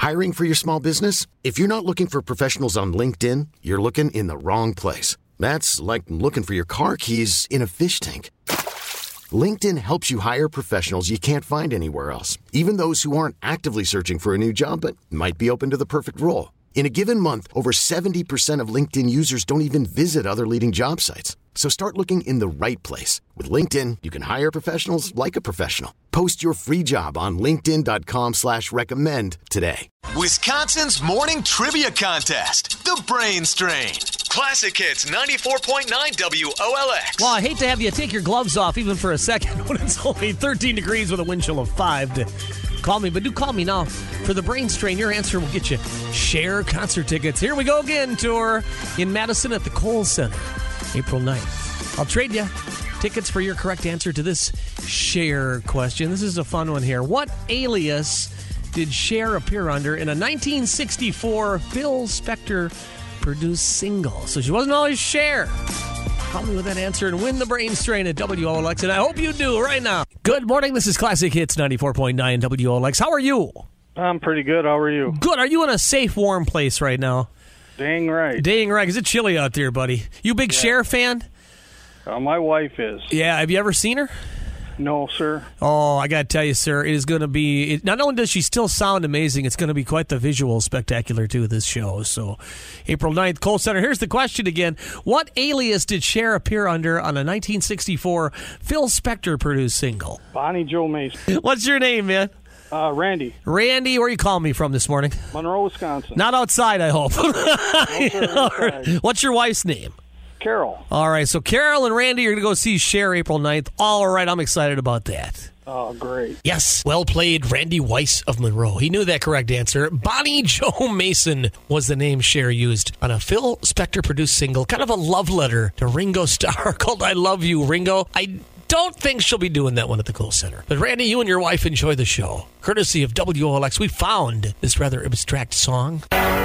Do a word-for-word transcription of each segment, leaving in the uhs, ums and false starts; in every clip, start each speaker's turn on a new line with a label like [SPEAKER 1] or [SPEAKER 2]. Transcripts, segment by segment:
[SPEAKER 1] Hiring for your small business? If you're not looking for professionals on LinkedIn, you're looking in the wrong place. That's like looking for your car keys in a fish tank. LinkedIn helps you hire professionals you can't find anywhere else, even those who aren't actively searching for a new job but might be open to the perfect role. In a given month, over seventy percent of LinkedIn users don't even visit other leading job sites. So start looking in the right place. With LinkedIn, you can hire professionals like a professional. Post your free job on linkedin.com slash recommend today.
[SPEAKER 2] Wisconsin's morning trivia contest, The Brain Strain. Classic Hits ninety-four point nine W O L X.
[SPEAKER 3] Well, I hate to have you take your gloves off even for a second when it's only thirteen degrees with a wind chill of five to call me, but do call me now. For The Brain Strain, your answer will get you Cher concert tickets. Here we go again, tour in Madison at the Kohl Center, April ninth. I'll trade you tickets for your correct answer to this Cher question. This is a fun one here. What alias did Cher appear under in a nineteen sixty-four Phil Spector produced single? So she wasn't always Cher. Call me with that answer and win the Brain Strain at W O L X, and I hope you do right now. Good morning. This is Classic Hits ninety-four point nine W O L X. How are you?
[SPEAKER 4] I'm pretty good. How are you?
[SPEAKER 3] Good. Are you in a safe, warm place right now?
[SPEAKER 4] Dang right.
[SPEAKER 3] Dang right. Is it chilly out there, buddy? You a big
[SPEAKER 4] yeah.
[SPEAKER 3] Cher fan?
[SPEAKER 4] Uh, my wife is.
[SPEAKER 3] Yeah. Have you ever seen her?
[SPEAKER 4] No, sir.
[SPEAKER 3] Oh, I got to tell you, sir, it is going to be, it, not only does she still sound amazing, it's going to be quite the visual spectacular, too, this show. So, April ninth, Kohl Center. Here's the question again. What alias did Cher appear under on a nineteen sixty-four Phil Spector-produced single?
[SPEAKER 4] Bonnie Jo Mason.
[SPEAKER 3] What's your name, man?
[SPEAKER 4] Uh, Randy.
[SPEAKER 3] Randy, where are you calling me from this morning?
[SPEAKER 4] Monroe, Wisconsin.
[SPEAKER 3] Not outside, I hope.
[SPEAKER 4] No, sir, inside.
[SPEAKER 3] What's your wife's name?
[SPEAKER 4] Carol.
[SPEAKER 3] All right, so Carol and Randy are going to go see Cher April ninth. All right, I'm excited about that.
[SPEAKER 4] Oh, great.
[SPEAKER 3] Yes, well played, Randy Weiss of Monroe. He knew that correct answer. Bonnie Jo Mason was the name Cher used on a Phil Spector-produced single, kind of a love letter to Ringo Starr called I Love You, Ringo. I don't think she'll be doing that one at the Kohl Center. But Randy, you and your wife enjoy the show. Courtesy of W O L X, we found this rather abstract song.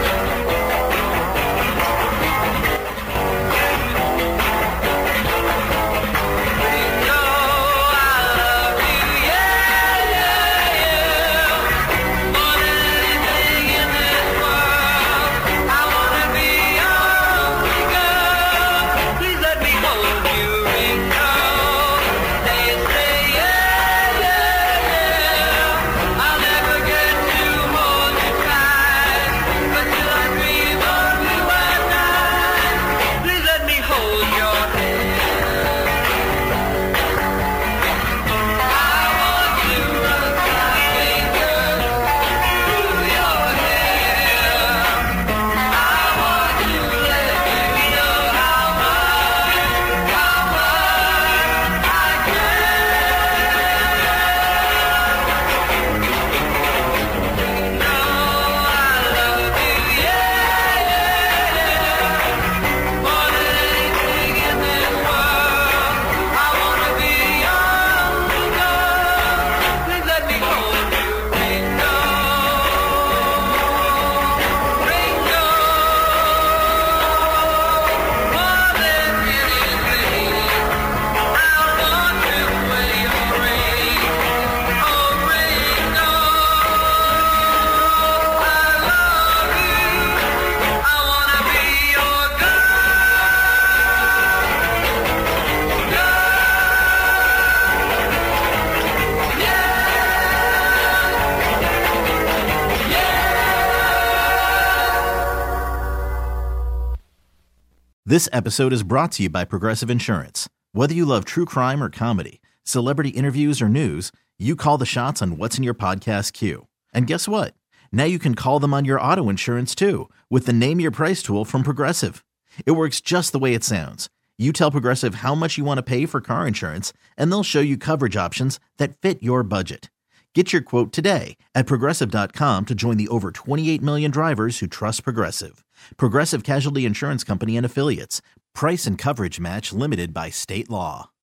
[SPEAKER 5] This episode is brought to you by Progressive Insurance. Whether you love true crime or comedy, celebrity interviews or news, you call the shots on what's in your podcast queue. And guess what? Now you can call them on your auto insurance too with the Name Your Price tool from Progressive. It works just the way it sounds. You tell Progressive how much you want to pay for car insurance, and they'll show you coverage options that fit your budget. Get your quote today at Progressive dot com to join the over twenty-eight million drivers who trust Progressive. Progressive Casualty Insurance Company and Affiliates. Price and coverage match limited by state law.